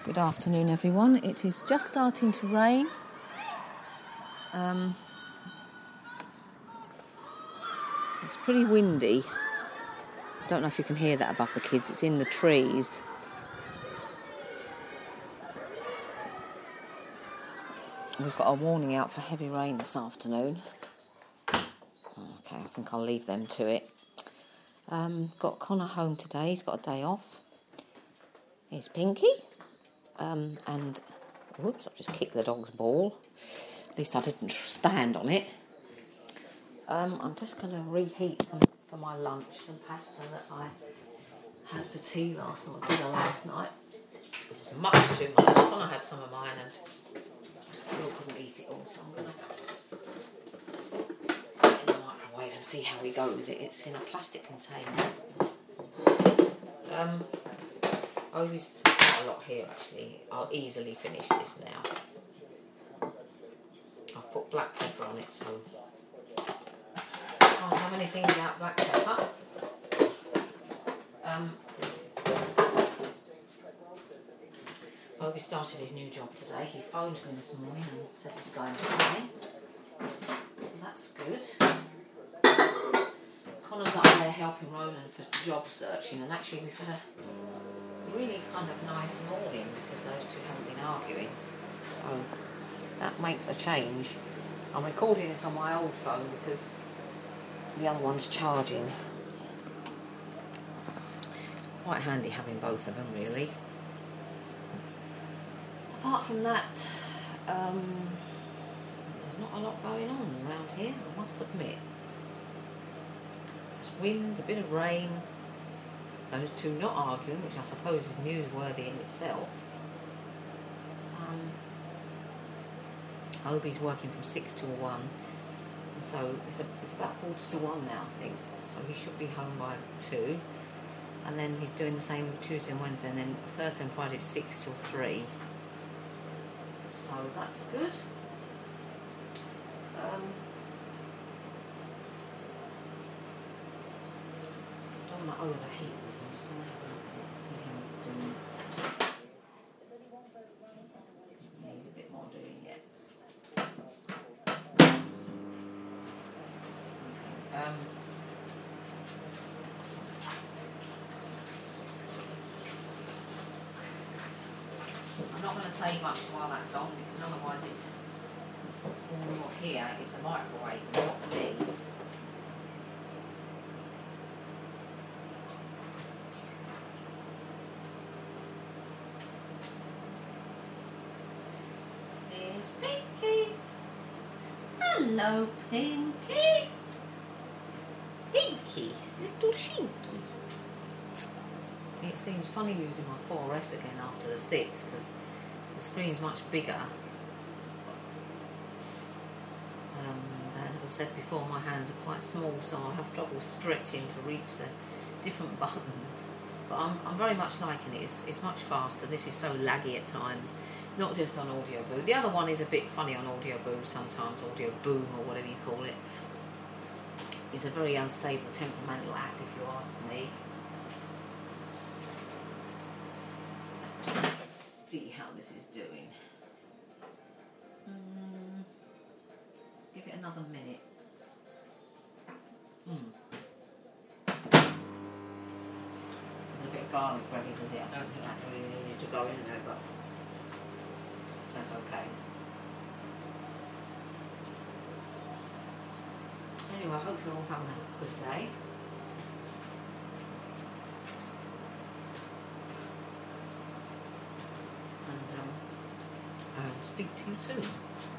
Good afternoon, everyone. It is just starting to rain. It's pretty windy. Don't know if you can hear that above the kids. It's in the trees. We've got a warning out for heavy rain this afternoon. Okay, I think I'll leave them to it. Got Connor home today. He's got a day off. Here's Pinky. And whoops, I've just kicked the dog's ball. At least I didn't stand on it. I'm just going to reheat some for my lunch, some pasta that I had for tea last night, dinner last night. Much too much. Connor had some of mine and I still couldn't eat it all, so I'm going to put it in the microwave and see how we go with it. It's in a plastic container. Obi's quite a lot here actually. I'll easily finish this now. I've put black pepper on it, so I can't have anything without black pepper. Obi started his new job today. He phoned me this morning and said he's going fine. So that's good. Connor's up there helping Roland for job searching, and actually we've had a really kind of nice morning because those two haven't been arguing. So that makes a change. I'm recording this on my old phone because the other one's charging. It's quite handy having both of them, really. Apart from that, there's not a lot going on around here, I must admit. Just wind, a bit of rain, those two not arguing, which I suppose is newsworthy in itself. Obi's working from 6 till 1, and so it's about 1:45 now, I think. So he should be home by 2, and then he's doing the same Tuesday and Wednesday, and then Thursday and Friday 6 till 3. So that's good. Don't want to overheat this. I'm just going to have a look at it and see how it's doing. Yeah, he's a bit more doing it. I'm not going to say much while that's on because otherwise it's all you'll hear is the microwave, not me. There's Pinky. Hello, Pinky. Pinky, little Shinky. It seems funny using my 4S again after the 6 because the screen's much bigger. As I said before, my hands are quite small, so I have trouble stretching to reach the different buttons. But I'm very much liking it. It's much faster. This is so laggy at times, not just on Audio Boo. The other one is a bit funny on Audio Boo sometimes, Audio Boom or whatever you call it. It's a very unstable, temperamental app, if you ask me. Let's see how this is doing. Give it another minute. There's a bit of garlic bread with it. I don't think that really needed to go in there, but that's okay. Anyway, I hope you're all having a good day. And I'll speak to you soon.